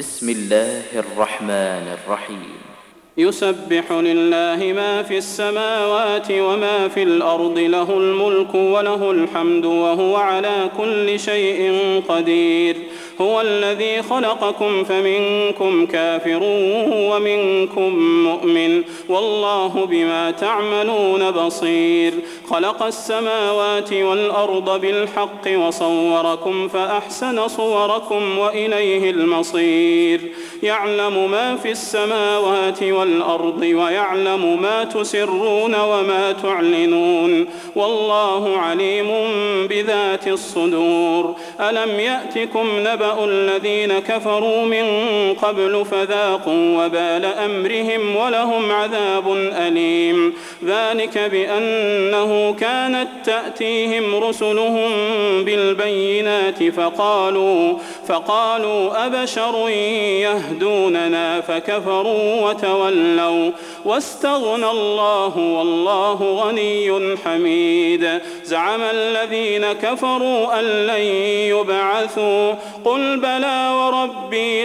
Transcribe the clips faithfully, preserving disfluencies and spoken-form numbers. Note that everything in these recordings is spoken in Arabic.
بسم الله الرحمن الرحيم يسبح لله ما في السماوات وما في الأرض له الملك وله الحمد وهو على كل شيء قدير هو الذي خلقكم فمنكم كافر ومنكم مؤمن والله بما تعملون بصير خلق السماوات والأرض بالحق وصوركم فأحسن صوركم وإليه المصير يعلم ما في السماوات والأرض ويعلم ما تسرون وما تعلنون والله عليم بذات الصدور ألم يأتكم نبأ الذين كفروا من قبل فذاقوا وبال أمرهم ولهم عذاب أليم ذلك بأنه كانت تأتيهم رسلهم بالبينات فقالوا فقالوا أبشر يهدوننا فكفروا وتولوا واستغنى الله والله غني حميد زعم الذين كفروا أن لن يبعثوا قل بلى وربي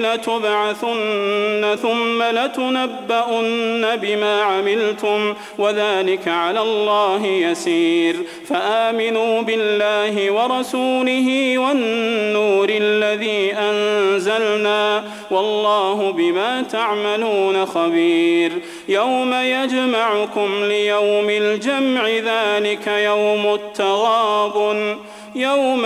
لتبعثن ثم لتنبؤن بما عملتم وذلك على الله يسير فآمنوا بالله ورسوله والنور الذي أنزلنا والله بما تعملون خبير يوم يجمعكم ليوم الجمع ذلك يوم التغابن يوم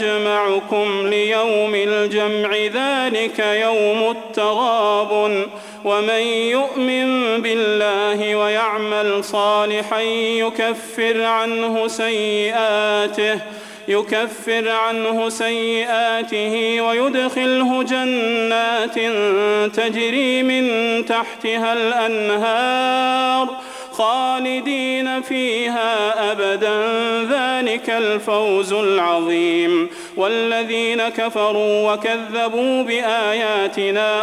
يجمعكم ليوم الجمع ذلك يوم التغابن ومن يؤمن بالله ويعمل صالحا يكفر عنه سيئاته يكفر عنه سيئاته ويدخله جنات تجري من تحتها الأنهار خالدين فيها أبدا ذلك الفوز العظيم والذين كفروا وكذبوا بآياتنا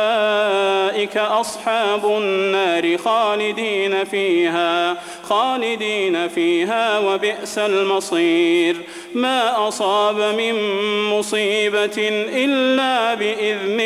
أولئك أصحاب النار خالدين فيها خالدين فيها وبئس المصير ما أصاب من مصيبة إلا بإذن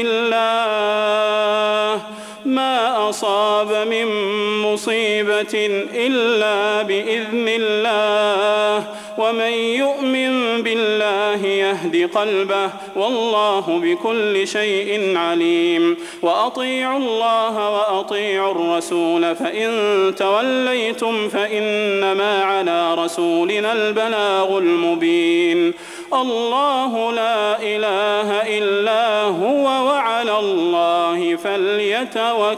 الله ما أصاب من مصيبة إلا بإذن الله ومن يؤمن بالله يهد قلبه والله بكل شيء عليم وأطيعوا الله وأطيعوا الرسول فإن توليتم فإنما على رسولنا البلاغ المبين الله لا إله إلا هو وعلى الله فليتوكل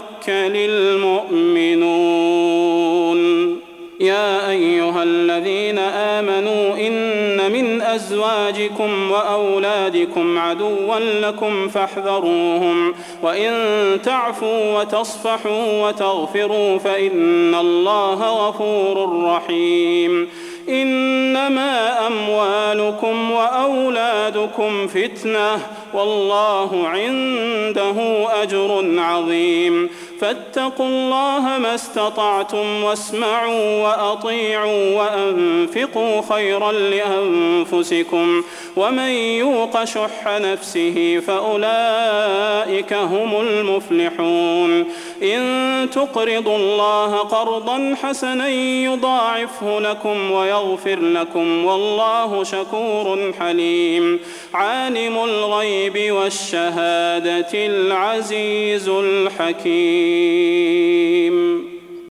المؤمنون يا أيها الذين آمنوا إن من أزواجكم وأولادكم عدوا لكم فاحذروهم وإن تعفوا وتصفحوا وتغفروا فإن الله غفور رحيم إنما أموالكم وأولادكم فتنة والله عنده أجر عظيم فاتقوا الله ما استطعتم واسمعوا وأطيعوا وأنفقوا خيرا لأنفسكم ومن يوق شح نفسه فأولئك هم المفلحون إن تقرضوا الله قرضا حسنا يضاعفه لكم ويغفر لكم والله شكور حليم عالم الغيب والشهادة العزيز الحكيم